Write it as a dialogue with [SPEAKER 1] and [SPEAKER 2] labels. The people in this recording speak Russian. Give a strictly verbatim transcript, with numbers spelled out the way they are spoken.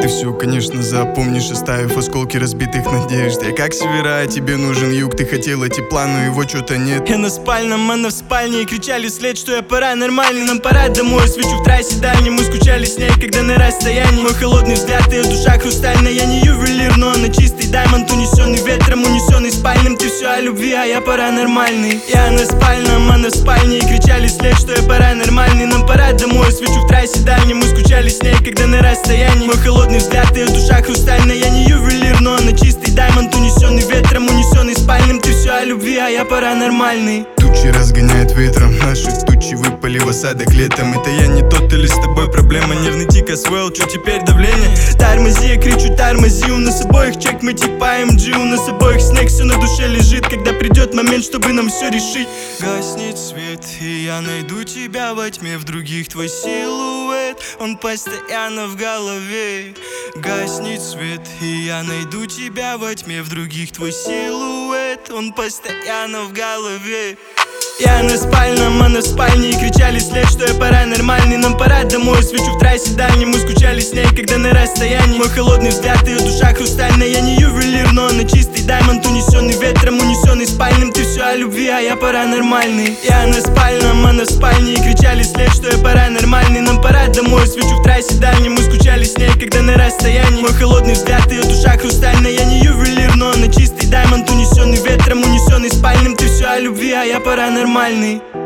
[SPEAKER 1] ты все, конечно, запомнишь, оставив осколки разбитых надежд. Я как севера, тебе нужен юг, ты хотела тепла, но его что-то нет.
[SPEAKER 2] Я на спальном, она в спальне, и кричали вслед, что я паранормальный. Нам пора домой, свечу в трассе дальней. Мы скучали с ней, когда на расстоянии. Мой холодный взгляд, ее душа хрустальная. Я не ювелир, но она чистый даймонд, унесенный ветром, унесенный спальным. Ты все о любви, а я паранормальный. Я на спальном, она в спальне, и кричали вслед, что я паранормальный. Нам пора домой, свечу в трассе дальней. Мы скучали с ней, когда на расстоянии. Мой холодный взгляд, ее душа хрустальная. Я не ювелир, но она чистый даймонд, унесенный ветром, унесенный спальным. Ты все о любви, а я паранормальный.
[SPEAKER 1] Тучи разгоняют ветром, наши тучи выпали в осадок летом. Это я не тот или с тобой проблема? Нервный тик освоил, что теперь давление? Тормози, я кричу тормози. У нас обоих чек, мы типа эм джи. У нас обоих снег, все на душе лежит. Когда придет момент, чтобы нам все решить. Гаснет свет, и я найду тебя во тьме. В других твой силуэт, он постоянно в голове. Гаснет свет, и я найду тебя во тьме. В других твой силуэт, он постоянно в голове. Я на спальном, она в спальне, и кричали вслед, что я паранормальный. Нам пора домой, свечу в трассе дальней. Мы скучали с ней, когда на расстоянии. Мой холодный взгляд, ее душа хрустальная. Я не ювелир, но она чистый даймонд, унесенный ветром, унесенный спальным. Ты все о любви, а я паранормальный. Я на спальном, она в спальне, и кричали вслед, что я паранормальный. Нам пора домой, свечу в трассе дальней. Мы скучали с ней, когда на расстоянии. Мой холодный взгляд, ее душа хрустальная. Я не ювелир, но она чистый даймонд, унесенный ветром, унесенный спальным. Ты все о любви, а я паранормальный.